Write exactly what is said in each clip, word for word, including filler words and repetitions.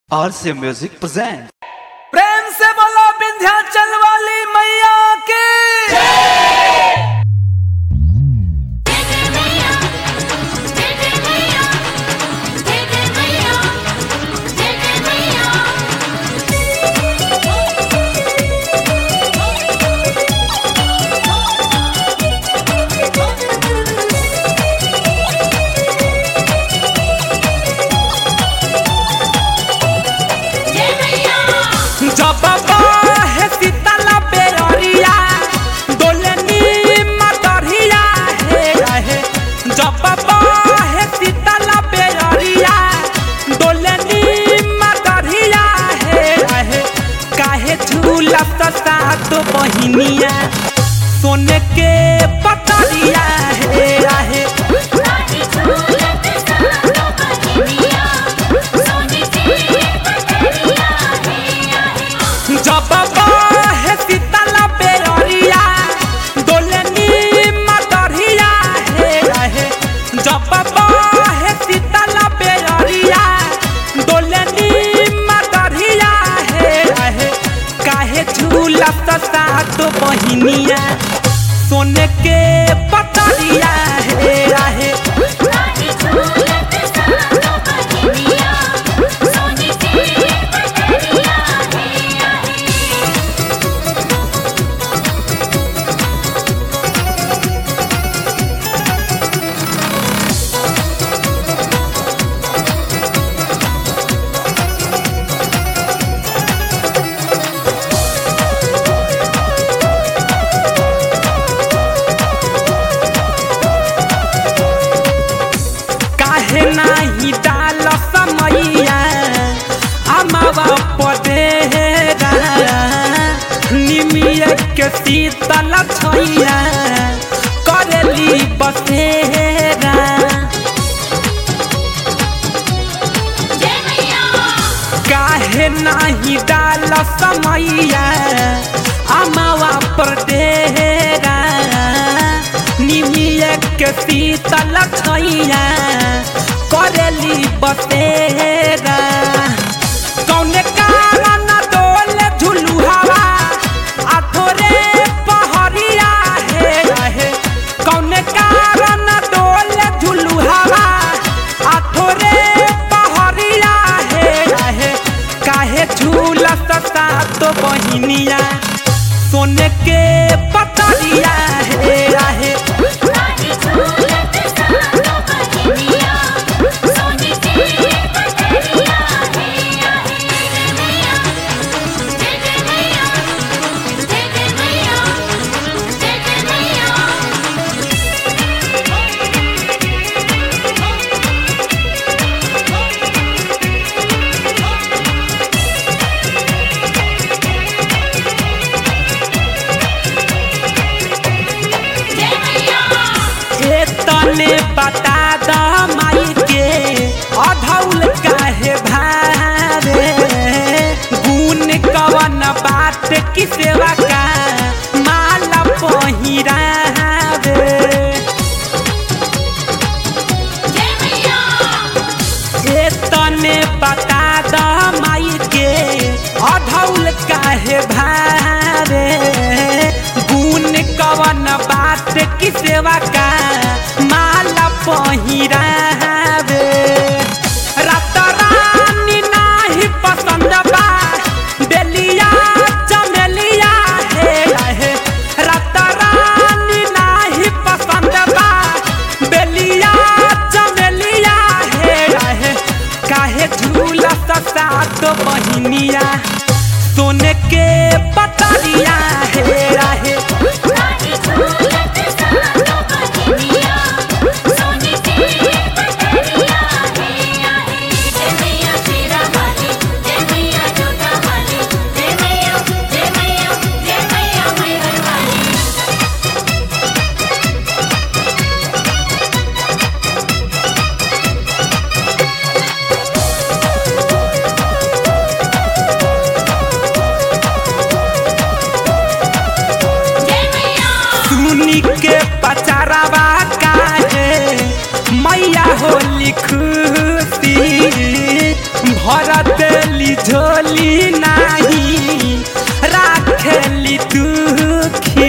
आर से music present. प्रेम से बोलो विंध्याचल वाली मैया की तो बहिनिया सोने के पतरिया है आहे जब है सीतला बेरिया दोलनी मदरिया है आहे जब है सीतला बेरिया दोलनी मदरिया है आहे काहे झूला तो बहिनिया सोने के पतरिया है आहे नहीं डाल समैया अमावा पदेरा निमिया के शीतल छैया करेली बसेरा काहे नहीं डाल समैया अमावा पदेरा निमिया के शीतल छैया करेली बसेरा कौने कारण डोल झुलू हवा आथोरे पहरिया है रहे कौने कारण डोल झुलू हवा आथोरे पहरिया है रहे काहे झूला सता तो बहिनिया सोने के पतरिया है रहे तने बता द माई के अधौल काहे भारे गुण कवन बात की सेवा का माला पहिरावे ए तने बता द माई के अधौल काहे भारे गुण कवन बात की सेवा का माला पहिरावे रात रानी नाही पसंद बा बेलिया चमेलिया है आहे रात रानी नाही पसंद बा बेलिया चमेलिया है आहे काहे झूला ससा तो बहिनिया सोने के पतरिया है आहे के पचारावा काहे मैया होली खुशी भर देली झोली नहीं राखेली दुखी।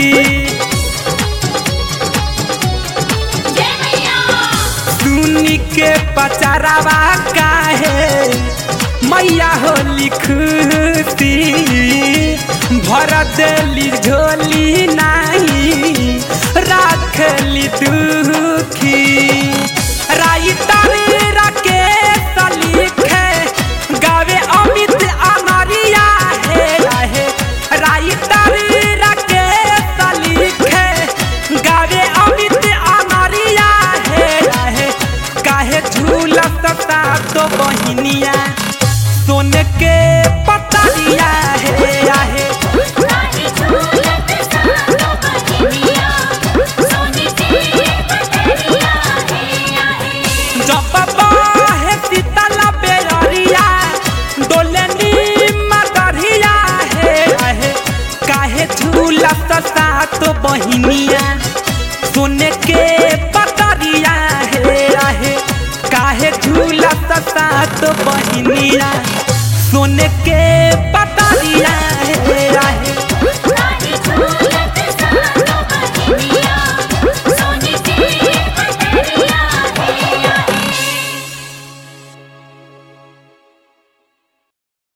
सुनी के पचरावा काहे मैया होली खुशी, भर देली झोली नहीं राखेली दुखी। राइटर राकेश लिखे गावे अमित अमरिया हे रहे, राइटर राकेश लिखे गावे अमित अमरिया हे रहे। काहे झूलत सातो बहिनिया सोन के पतरिया हे आहे। जब बाहे शीतल बेरिया डोलनी मदरिया हे आहे। काहे झूलत सातो बहिनिया सोन के पतरिया हे आहे। काहे झूलत सातो बहिनिया सोन के पतरिया